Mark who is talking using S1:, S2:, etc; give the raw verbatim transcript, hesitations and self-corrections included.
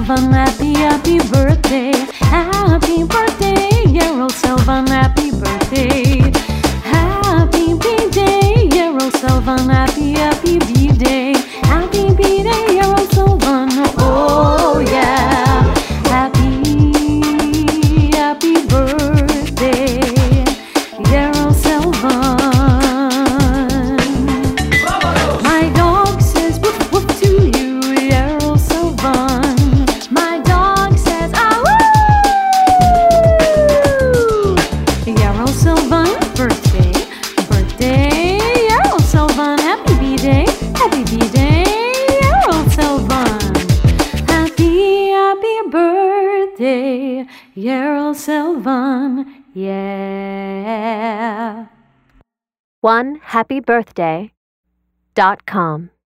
S1: Sylvan, happy, happy birthday. Happy birthday, Yarrow Sylvan, happy birthday. Happy B-Day, Yarrow Sylvan, happy, happy B-Day. Happy B-Day, Yarrow Sylvan, oh yeah. Happy, happy birthday, Yarrow Sylvan. My dog says woof woof to you, Yarrow Sylvan. My dog says ah woo. Yarrow Sylvan, birthday, birthday, Yarrow Sylvan, happy B-Day, happy B-Day, Yarrow Sylvan. Happy, happy birthday, Yarrow Sylvan, yeah.
S2: one happy birthday dot com